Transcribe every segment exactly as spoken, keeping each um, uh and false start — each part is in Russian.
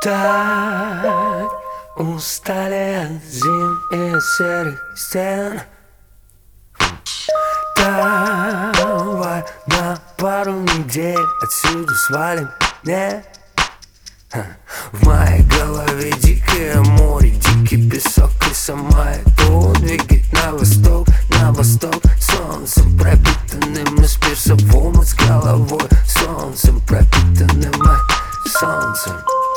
Так устали от зим и серых стен. Давай на пару недель отсюда свалим, не? В моей голове дикое море, дикий песок и сама это двигает на восток, на восток. Солнцем пропитанным из пирсовым с головой, солнцем пропитанным, солнцем.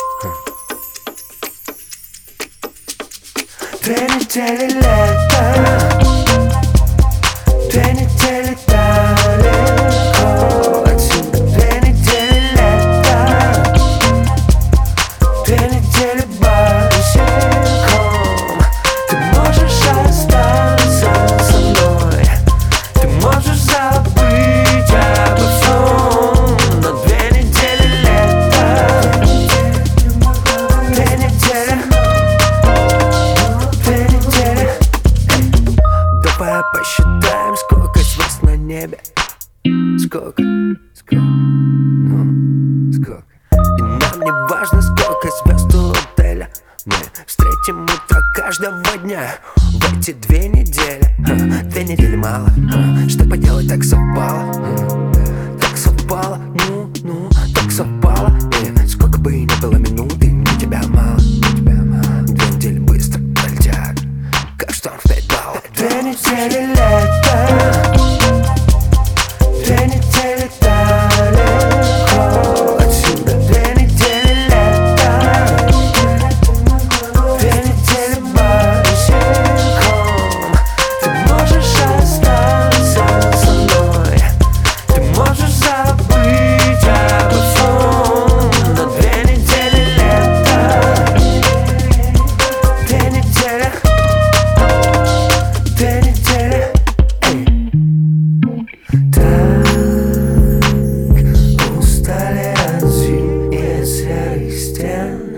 Две недели лета, две недели далеко отсюда. Две недели лета, две недели босиком. Ты можешь остаться со мной, ты можешь забыть обо всем. Но две недели лета, две недели, две недели. Давай посчитаем, сколько звезд на небе. Сколько, сколько, ну, сколько. И нам не важно, сколько звезд у отеля. Мы встретим утро каждого дня в эти две недели. Ха, две недели мало, ха, что поделать, так совпало, ха, так совпало, ну, ну, так совпало. И сколько бы ни было минуты, мне тебя мало, тебя мало. Две недели быстро пролетят, как шторм в пять баллов. Две недели лета, две недели далеко отсюда. Две недели лета, две недели босиком. Ты можешь остаться со мной, ты можешь забыть обо всем. Но две недели лета, две недели, две недели. Так устали от зим и серых стен.